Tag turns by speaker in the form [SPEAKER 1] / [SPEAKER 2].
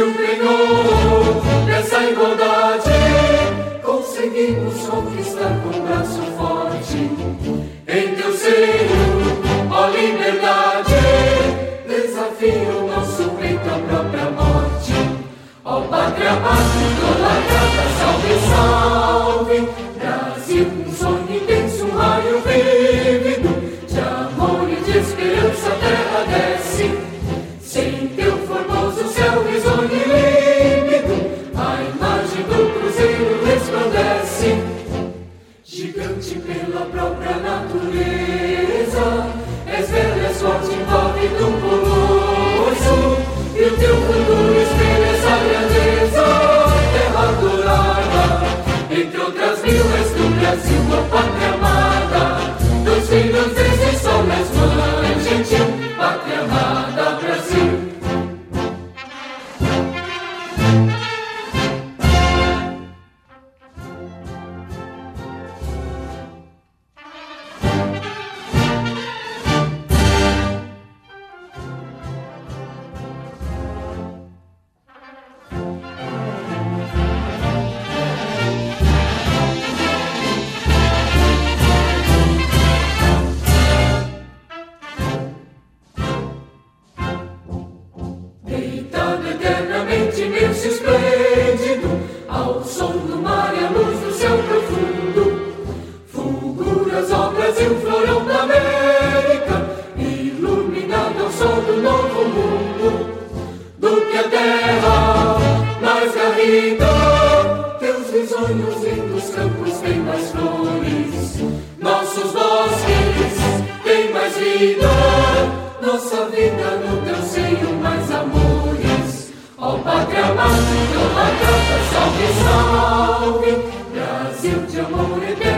[SPEAKER 1] empenhou nessa igualdade, conseguimos conquistar com o braço forte. Em teu seio, ó liberdade, desafio o nosso peito à própria morte. Ó pátria amada, idolatrada, salve, salve, Brasil, um sonho intenso, um raio vívido, de amor e de esperança a terra desce. Sem teu formoso céu risonho e límpido, a imagem do cruzeiro resplandece. Gigante pela própria natureza, és bela, és forte, envolve um colosso, e o teu futuro espelha essa grandeza. Terra adorada, entre outras mil, és do Brasil, a pátria amada. Dos filhos desse sol, és mãe gentil, pátria amada, Brasil. Deitado eternamente, imenso e esplêndido, ao som do mar e à luz do céu profundo, fulguras, ó Brasil, florão da América, iluminado ao sol do novo mundo. Do que a terra mais garrida, teus risonhos lindos campos têm mais flores, nossos bosques têm mais vida, nossa vida no teu seio mais amores. Ó pátria amada, idolatrada, salve, salve, Brasil de amor eterno.